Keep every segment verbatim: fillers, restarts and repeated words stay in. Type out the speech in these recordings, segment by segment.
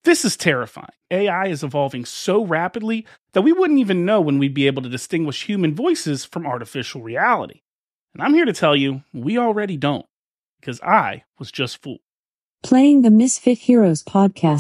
This is terrifying. A I is evolving so rapidly that we wouldn't even know when we'd be able to distinguish human voices from artificial reality. And I'm here to tell you, we already don't, because I was just fooled. Playing the Misfit Heroes podcast.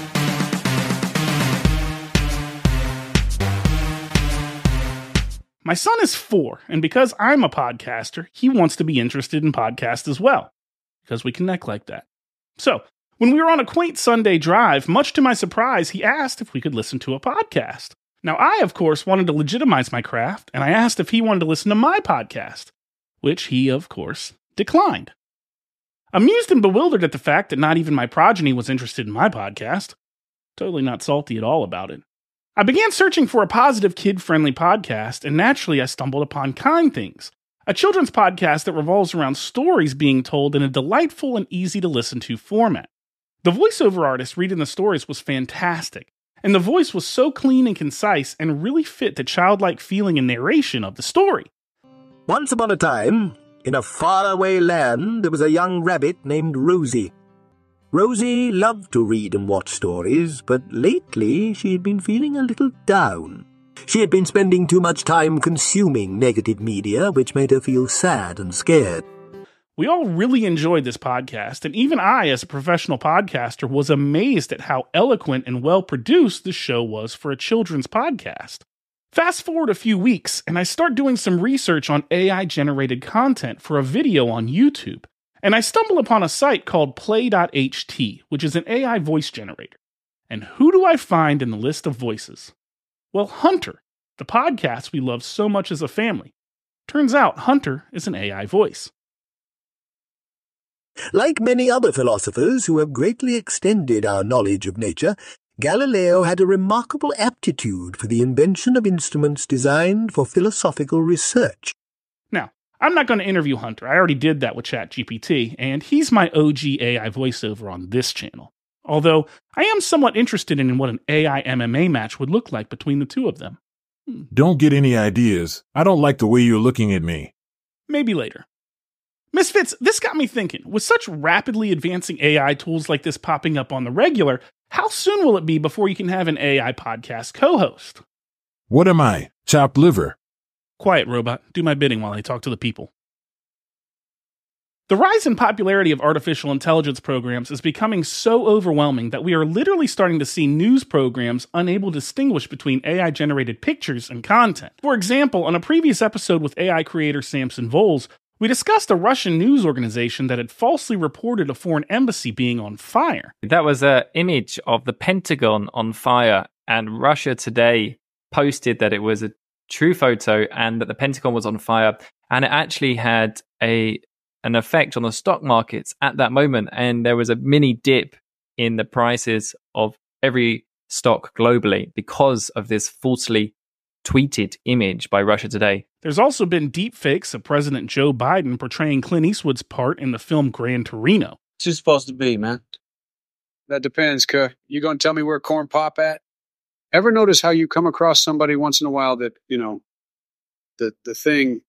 My son is four, and because I'm a podcaster, he wants to be interested in podcasts as well, because we connect like that. So, when we were on a quaint Sunday drive, much to my surprise, he asked if we could listen to a podcast. Now, I, of course, wanted to legitimize my craft, and I asked if he wanted to listen to my podcast, which he, of course, declined. Amused and bewildered at the fact that not even my progeny was interested in my podcast, totally not salty at all about it, I began searching for a positive kid-friendly podcast, and naturally I stumbled upon Kind Things, a children's podcast that revolves around stories being told in a delightful and easy-to-listen-to format. The voiceover artist reading the stories was fantastic, and the voice was so clean and concise and really fit the childlike feeling and narration of the story. Once upon a time, in a faraway land, there was a young rabbit named Rosie. Rosie loved to read and watch stories, but lately she had been feeling a little down. She had been spending too much time consuming negative media, which made her feel sad and scared. We all really enjoyed this podcast, and even I, as a professional podcaster, was amazed at how eloquent and well-produced the show was for a children's podcast. Fast forward a few weeks, and I start doing some research on A I-generated content for a video on YouTube, and I stumble upon a site called play dot h t, which is an A I voice generator. And who do I find in the list of voices? Well, Hunter, the podcast we love so much as a family. Turns out Hunter is an A I voice. Like many other philosophers who have greatly extended our knowledge of nature, Galileo had a remarkable aptitude for the invention of instruments designed for philosophical research. Now, I'm not going to interview Hunter. I already did that with ChatGPT, and he's my O G A I voiceover on this channel. Although, I am somewhat interested in what an A I M M A match would look like between the two of them. Don't get any ideas. I don't like the way you're looking at me. Maybe later. Misfits, this got me thinking. With such rapidly advancing A I tools like this popping up on the regular, how soon will it be before you can have an A I podcast co-host? What am I? Chopped liver? Quiet, robot. Do my bidding while I talk to the people. The rise in popularity of artificial intelligence programs is becoming so overwhelming that we are literally starting to see news programs unable to distinguish between A I-generated pictures and content. For example, on a previous episode with A I creator Samson Voles, we discussed a Russian news organization that had falsely reported a foreign embassy being on fire. That was an image of the Pentagon on fire, and Russia Today posted that it was a true photo and that the Pentagon was on fire, and it actually had a an effect on the stock markets at that moment, and there was a mini dip in the prices of every stock globally because of this falsely tweeted image by Russia Today. There's also been deepfakes of President Joe Biden portraying Clint Eastwood's part in the film Gran Torino. What's it supposed to be, man? That depends, cuh. You gonna tell me where corn pop at? Ever notice how you come across somebody once in a while that, you know, the the thing...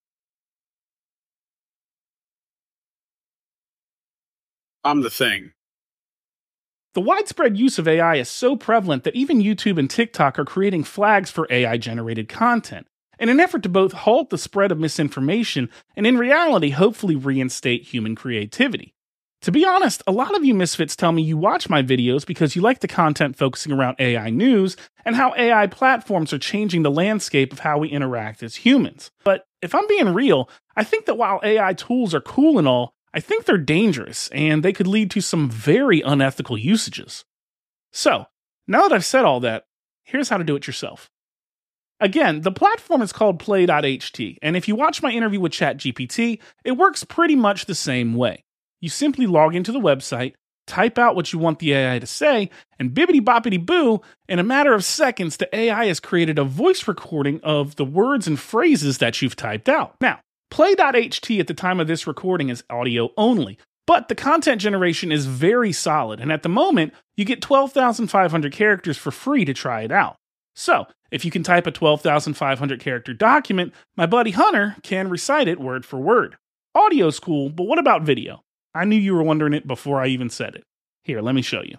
I'm the thing. The widespread use of A I is so prevalent that even YouTube and TikTok are creating flags for A I-generated content, in an effort to both halt the spread of misinformation and, in reality, hopefully reinstate human creativity. To be honest, a lot of you misfits tell me you watch my videos because you like the content focusing around A I news and how A I platforms are changing the landscape of how we interact as humans. But if I'm being real, I think that while A I tools are cool and all, I think they're dangerous, and they could lead to some very unethical usages. So, now that I've said all that, here's how to do it yourself. Again, the platform is called play dot h t, and if you watch my interview with ChatGPT, it works pretty much the same way. You simply log into the website, type out what you want the A I to say, and bibbidi-boppidi-boo, in a matter of seconds, the A I has created a voice recording of the words and phrases that you've typed out. Now, play dot h t at the time of this recording is audio only, but the content generation is very solid, and at the moment, you get twelve thousand five hundred characters for free to try it out. So, if you can type a twelve thousand five hundred character document, my buddy Hunter can recite it word for word. Audio's cool, but what about video? I knew you were wondering it before I even said it. Here, let me show you.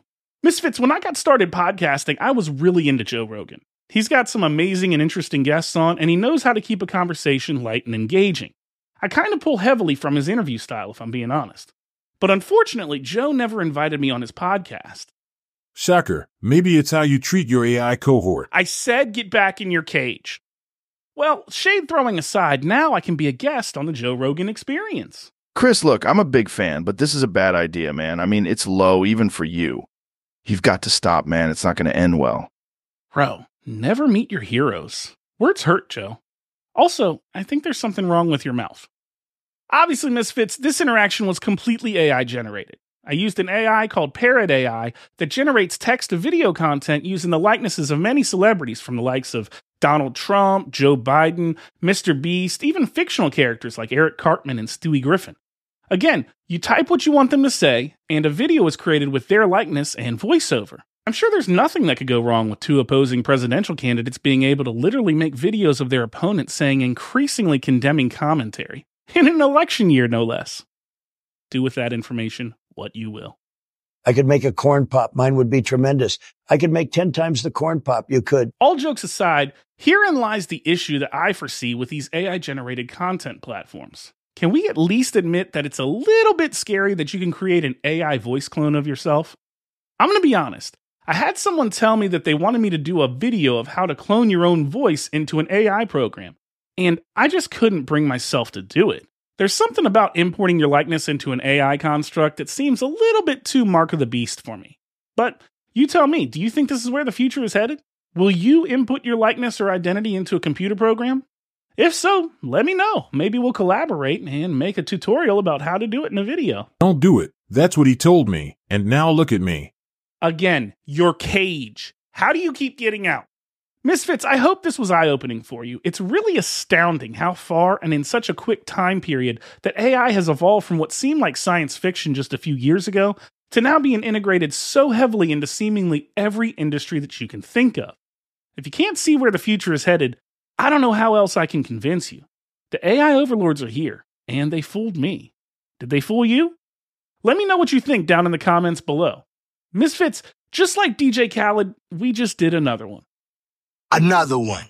Misfits, when I got started podcasting, I was really into Joe Rogan. He's got some amazing and interesting guests on, and he knows how to keep a conversation light and engaging. I kind of pull heavily from his interview style, if I'm being honest. But unfortunately, Joe never invited me on his podcast. Shocker. Maybe it's how you treat your A I cohort. I said get back in your cage. Well, shade throwing aside, now I can be a guest on the Joe Rogan Experience. Chris, look, I'm a big fan, but this is a bad idea, man. I mean, it's low even for you. You've got to stop, man. It's not going to end well. Bro, never meet your heroes. Words hurt, Joe. Also, I think there's something wrong with your mouth. Obviously, Misfits, this interaction was completely A I generated. I used an A I called Parrot A I that generates text-to-video content using the likenesses of many celebrities from the likes of Donald Trump, Joe Biden, Mister Beast, even fictional characters like Eric Cartman and Stewie Griffin. Again, you type what you want them to say, and a video is created with their likeness and voiceover. I'm sure there's nothing that could go wrong with two opposing presidential candidates being able to literally make videos of their opponents saying increasingly condemning commentary. In an election year, no less. Do with that information what you will. I could make a corn pop. Mine would be tremendous. I could make ten times the corn pop. You could. All jokes aside, herein lies the issue that I foresee with these A I-generated content platforms. Can we at least admit that it's a little bit scary that you can create an A I voice clone of yourself? I'm going to be honest. I had someone tell me that they wanted me to do a video of how to clone your own voice into an A I program, and I just couldn't bring myself to do it. There's something about importing your likeness into an A I construct that seems a little bit too Mark of the Beast for me. But you tell me, do you think this is where the future is headed? Will you input your likeness or identity into a computer program? If so, let me know. Maybe we'll collaborate and make a tutorial about how to do it in a video. Don't do it. That's what he told me. And now look at me. Again, your cage. How do you keep getting out? Misfits, I hope this was eye-opening for you. It's really astounding how far and in such a quick time period that A I has evolved from what seemed like science fiction just a few years ago to now being integrated so heavily into seemingly every industry that you can think of. If you can't see where the future is headed, I don't know how else I can convince you. The A I overlords are here, and they fooled me. Did they fool you? Let me know what you think down in the comments below. Misfits, just like D J Khaled, we just did another one. Another one.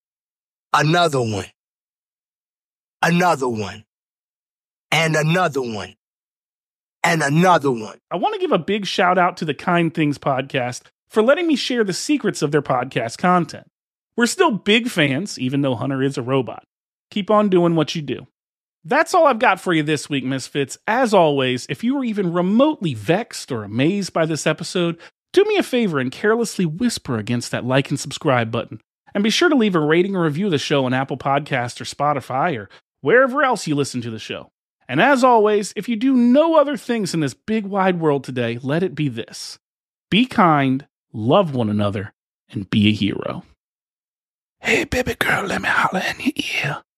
Another one. Another one. And another one. And another one. I want to give a big shout out to the Kind Things podcast for letting me share the secrets of their podcast content. We're still big fans, even though Hunter is a robot. Keep on doing what you do. That's all I've got for you this week, Misfits. As always, if you were even remotely vexed or amazed by this episode, do me a favor and carelessly whisper against that like and subscribe button. And be sure to leave a rating or review of the show on Apple Podcasts or Spotify or wherever else you listen to the show. And as always, if you do no other things in this big wide world today, let it be this. Be kind, love one another, and be a hero. Hey, baby girl, let me holler in your ear.